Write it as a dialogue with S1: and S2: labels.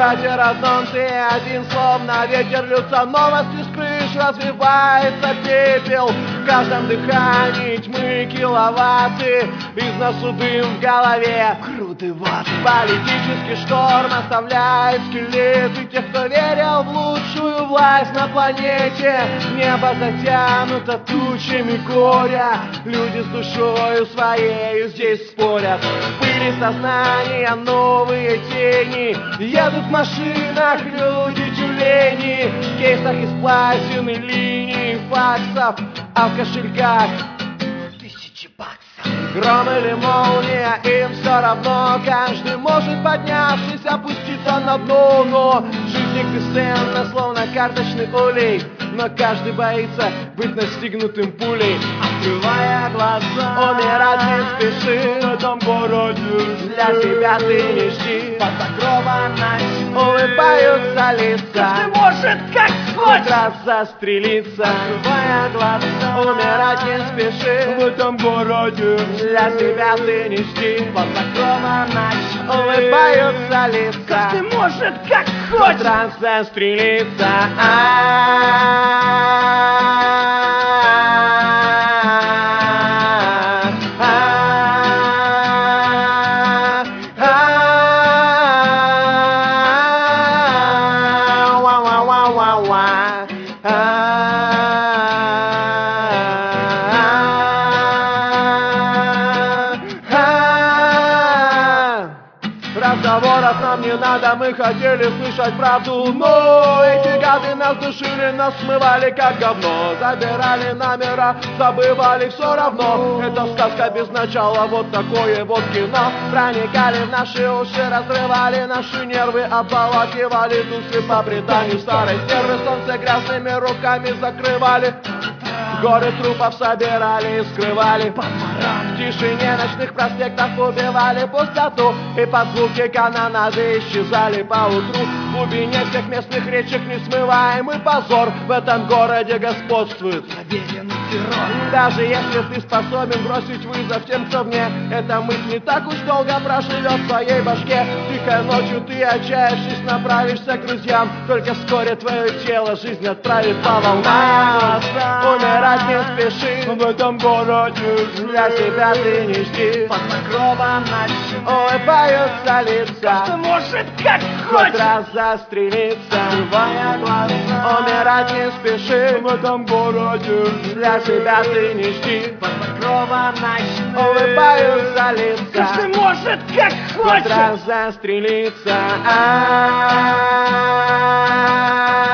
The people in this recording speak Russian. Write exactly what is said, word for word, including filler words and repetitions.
S1: городе родном ты один, словно ветер льются новости с крыш, развивается пепел в каждом дыхании тьмы киловатты, из носу дым в голове, груды ваты. Политический шторм оставляет скелеты тех, кто верил в лучшую власть на планете. Небо затянуто тучами горя, люди с душою своей здесь спорят. В пыли сознания новые тени, едут в машинах люди-тюлени, в кейсах из платины линий факсов, а в кошельках тысячи баксов. Гром или молния, им все равно, каждый может, поднявшись, опуститься на дно. Но жизнь их бесценна, словно карточный улей, но каждый боится быть настигнутым пулей. Открывая глаза, умирать не спеши, в этом городе для себя ты не жди. Под покровом ночи улыбаются лица,
S2: каждый может как хочет
S1: хоть раз застрелиться.
S2: Открывая глаза,
S1: умирать не спеши,
S2: в этом городе
S1: для себя ты не жди.
S2: под покровом ночи
S1: улыбаются лица,
S2: каждый может как
S1: хоть
S2: хочет
S1: раз застрелиться. Разговоров нам не надо, мы хотели слышать правду, но эти гады нас душили, нас смывали как говно, забирали номера, забывали все равно. Это сказка без начала, вот такое вот кино. Проникали в наши уши, разрывали наши нервы, обволакивали души по преданию старой стервы. Солнце грязными руками закрывали, горы трупов собирали и скрывали. В тишине ночных проспектов убивали пустоту, и под звуки канонады исчезали поутру. В глубине всех местных речек несмываемый позор, в этом городе господствует проверенный террор. Даже если ты способен бросить вызов тем, кто вне, эта мысль не так уж долго проживет в твоей башке. Тихой ночью ты, отчаявшись, направишься к друзьям, только вскоре твое тело жизнь отправит по волнам. Умирать не спеши,
S2: в этом городе
S1: для себя ты не жди.
S2: под покровом ночи
S1: улыбаются лица,
S2: каждый может как
S1: хоть
S2: хочет
S1: раз застрелиться.
S2: Открывая глаза,
S1: умирать не спеши,
S2: в этом городе
S1: для себя ты не жди.
S2: под покровом ночи
S1: улыбаются лица,
S2: каждый может как
S1: хоть
S2: хочет
S1: раз застрелиться. А-а-а.